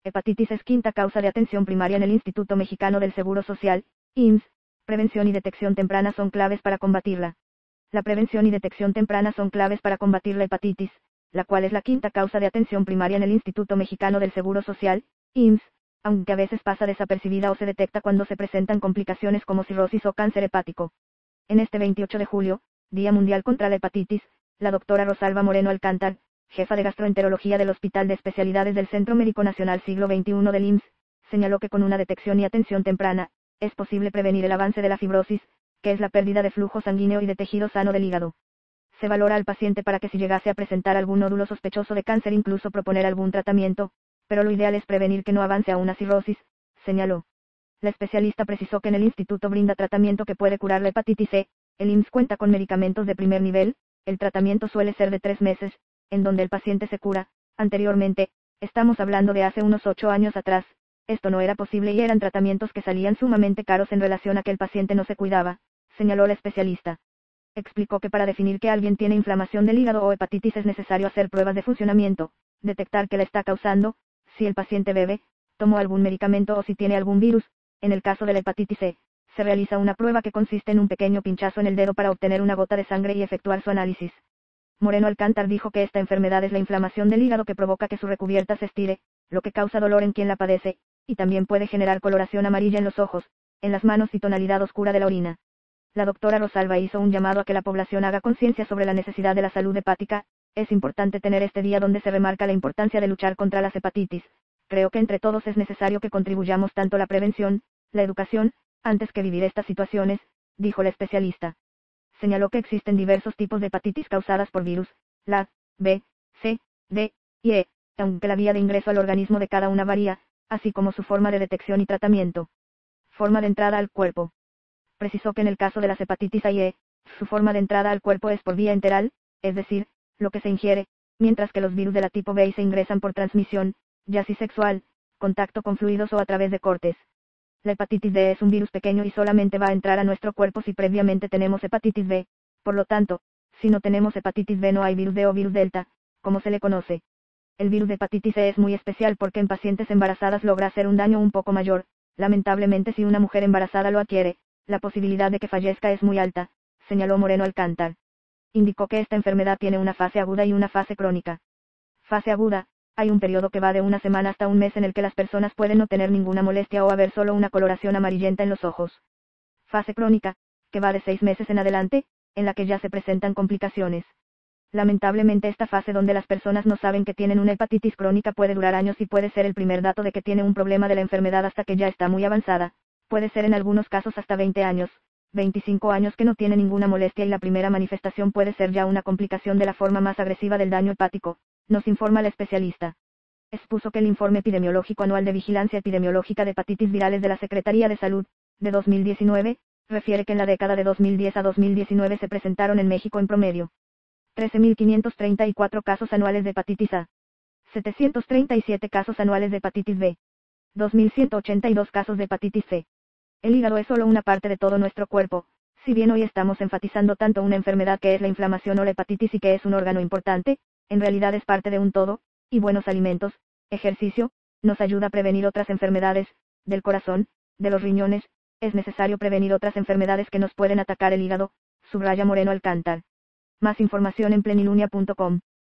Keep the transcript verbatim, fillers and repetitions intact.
Hepatitis es quinta causa de atención primaria en el Instituto Mexicano del Seguro Social, I M S S. Prevención y detección temprana son claves para combatirla. La prevención y detección temprana son claves para combatir la hepatitis, la cual es la quinta causa de atención primaria en el Instituto Mexicano del Seguro Social, I M S S, aunque a veces pasa desapercibida o se detecta cuando se presentan complicaciones como cirrosis o cáncer hepático. En este veintiocho de julio, Día Mundial contra la Hepatitis, la doctora Rosalba Moreno Alcántar, jefa de gastroenterología del Hospital de Especialidades del Centro Médico Nacional Siglo veintiuno del I M S S, señaló que con una detección y atención temprana, es posible prevenir el avance de la fibrosis, que es la pérdida de flujo sanguíneo y de tejido sano del hígado. Se valora al paciente para que si llegase a presentar algún nódulo sospechoso de cáncer incluso proponer algún tratamiento, pero lo ideal es prevenir que no avance a una cirrosis, señaló. La especialista precisó que en el instituto brinda tratamiento que puede curar la hepatitis C, el I M S S cuenta con medicamentos de primer nivel, el tratamiento suele ser de tres meses, en donde el paciente se cura. Anteriormente, estamos hablando de hace unos ocho años atrás, esto no era posible y eran tratamientos que salían sumamente caros en relación a que el paciente no se cuidaba, señaló la especialista. Explicó que para definir que alguien tiene inflamación del hígado o hepatitis es necesario hacer pruebas de funcionamiento, detectar qué la está causando, si el paciente bebe, tomó algún medicamento o si tiene algún virus. En el caso de la hepatitis C, se realiza una prueba que consiste en un pequeño pinchazo en el dedo para obtener una gota de sangre y efectuar su análisis. Moreno Alcántar dijo que esta enfermedad es la inflamación del hígado que provoca que su recubierta se estire, lo que causa dolor en quien la padece, y también puede generar coloración amarilla en los ojos, en las manos y tonalidad oscura de la orina. La doctora Rosalba hizo un llamado a que la población haga conciencia sobre la necesidad de la salud hepática. Es importante tener este día donde se remarca la importancia de luchar contra las hepatitis. Creo que entre todos es necesario que contribuyamos tanto la prevención, la educación, antes que vivir estas situaciones, dijo la especialista. Señaló que existen diversos tipos de hepatitis causadas por virus, la B, C, D y E, aunque la vía de ingreso al organismo de cada una varía, así como su forma de detección y tratamiento. Forma de entrada al cuerpo. Precisó que en el caso de las hepatitis A y E, su forma de entrada al cuerpo es por vía enteral, es decir, lo que se ingiere, mientras que los virus de la tipo B se ingresan por transmisión, ya sea sexual, contacto con fluidos o a través de cortes. La hepatitis D es un virus pequeño y solamente va a entrar a nuestro cuerpo si previamente tenemos hepatitis B, por lo tanto, si no tenemos hepatitis B no hay virus D o virus delta, como se le conoce. El virus de hepatitis C es muy especial porque en pacientes embarazadas logra hacer un daño un poco mayor. Lamentablemente si una mujer embarazada lo adquiere, la posibilidad de que fallezca es muy alta, señaló Moreno Alcántar. Indicó que esta enfermedad tiene una fase aguda y una fase crónica. Fase aguda, hay un periodo que va de una semana hasta un mes en el que las personas pueden no tener ninguna molestia o haber solo una coloración amarillenta en los ojos. Fase crónica, que va de seis meses en adelante, en la que ya se presentan complicaciones. Lamentablemente esta fase donde las personas no saben que tienen una hepatitis crónica puede durar años y puede ser el primer dato de que tiene un problema de la enfermedad hasta que ya está muy avanzada. Puede ser en algunos casos hasta veinte años, veinticinco años que no tiene ninguna molestia y la primera manifestación puede ser ya una complicación de la forma más agresiva del daño hepático, nos informa la especialista. Expuso que el informe epidemiológico anual de vigilancia epidemiológica de hepatitis virales de la Secretaría de Salud, de dos mil diecinueve, refiere que en la década de dos mil diez a dos mil diecinueve se presentaron en México en promedio trece mil quinientos treinta y cuatro casos anuales de hepatitis A, setecientos treinta y siete casos anuales de hepatitis B, dos mil ciento ochenta y dos casos de hepatitis C. El hígado es solo una parte de todo nuestro cuerpo, si bien hoy estamos enfatizando tanto una enfermedad que es la inflamación o la hepatitis y que es un órgano importante, en realidad es parte de un todo, y buenos alimentos, ejercicio, nos ayuda a prevenir otras enfermedades, del corazón, de los riñones, es necesario prevenir otras enfermedades que nos pueden atacar el hígado, subraya Moreno Alcántar. Más información en plenilunia punto com.